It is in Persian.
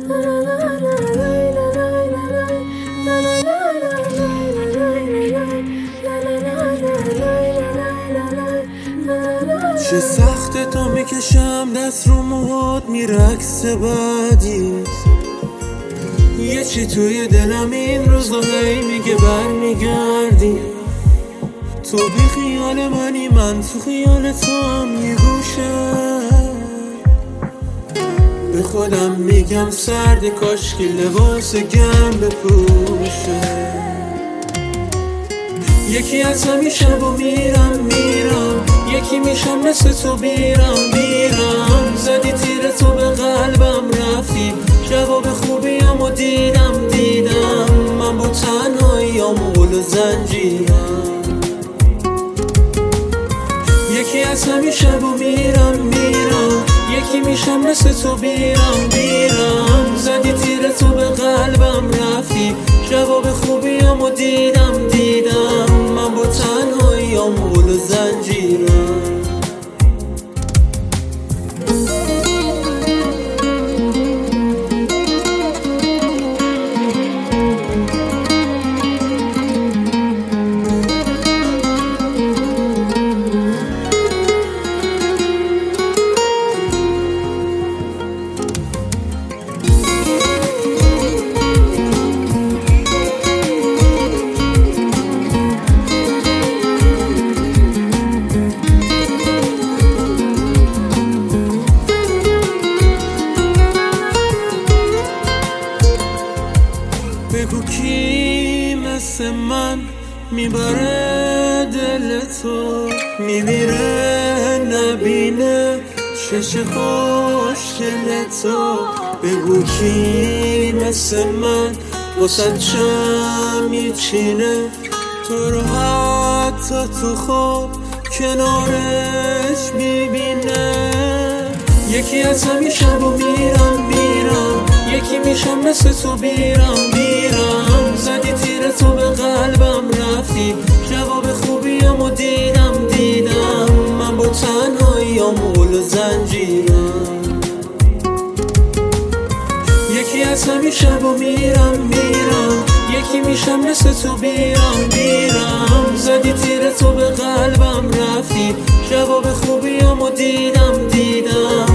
چه سخت تا میکشم دست رو موهات میرقص بعدیست. یه چی توی دلم این روزا هی میگه برمیگردی. تو بی خیال منی، من تو خیال تو هم یه گوشه. به خودم میگم سرد، کاشکی لباس گرم بپوشه. یکی از همین شبا میرم یکی میشم مثل تو بیرم زدی تیر تو به قلبم رفتی، جواب خوبیامو دیدم من با تنهاییام غل و زنجیرم. یکی از همین شبا میرم یکی میشم مثل تو بیرم زدی تیر تو به قلبم رفتی، جواب خوبیامو دیدم من با تنهاییام غل و زنجیرم. بگو کی مثل من میبره دل تو، میمیره نبینه چش خوشگل تو. بگو کی مثل من واسه چه میچینه تو رو حتی تو خواب کنارش میبینه. یکی از همین شبا میرم یکی میشم مثل تو بیرم زدی تیر تو به قلبم رفتی، جواب خوبیامو دیدم من با تنهاییام غل و زنجیرم. یکی از همین شبا میرم یکی میشم مثل تو بیرم زدی تیر تو به قلبم رفتی، جواب خوبیامو دیدم